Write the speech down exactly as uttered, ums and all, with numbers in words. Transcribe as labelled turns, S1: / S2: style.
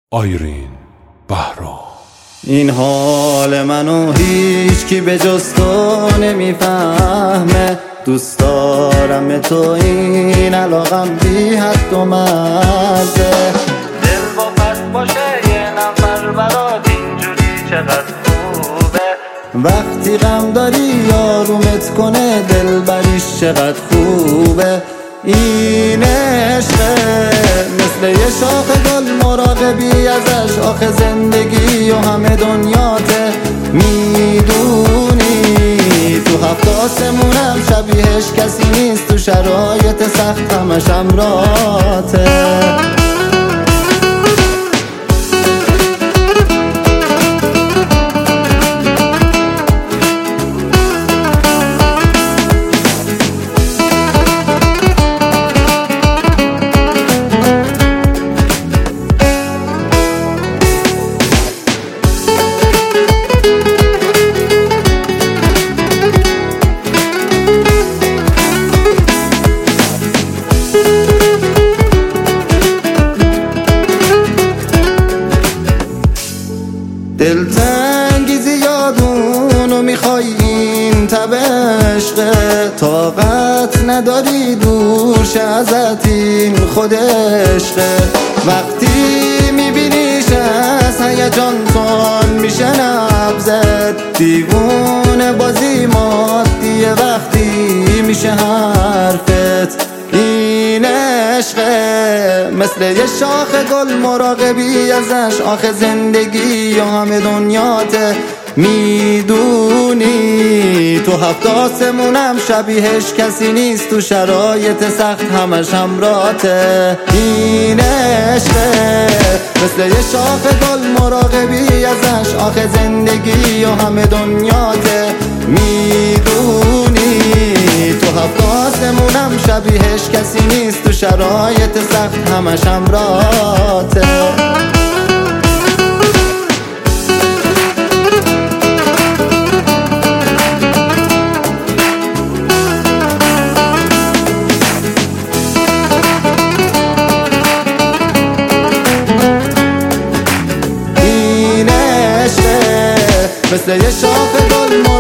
S1: آیرین بهرام.
S2: این حال منو هیچ کی به جز تو نمیفهمه. دوست دارم تو، این علاقم بی حد و مرزه. دل با پس باشه یه نفر برات اینجوری چقدر خوبه. وقتی غم داری آرومت کنه دل بریش چقدر خوبه. این عشقه مثل یه شاخ گل، مراقبی ازش آخه زندگی و همه دنیاته. میدونی تو هفت آسمونم شبیهش کسی نیست، تو شرایط سخت همش همراهته. دلتنگی زیادونو میخوای، این تب عشقه. طاقت نداری دورش ازت، این خود عشقه. وقتی میبینیش از هیجان تون میشه نبضت. دیوونه بازی مادیه وقتی میشه حرفت. این عشقه مثل یه شاخ گل، مراقبی ازش آخه زندگی و همه دنیاته. میدونی تو هفت آسمونم شبیهش کسی نیست، تو شرایط سخت همش همراهته. این عشقه مثل یه شاخ گل، مراقبی ازش آخه زندگی و همه دنیاته. میدونی تو هفت آسمونم شبیهش کسی نیست، تو شرایط سخت همش همراهته. این عشقه مثل یه شاخ گل،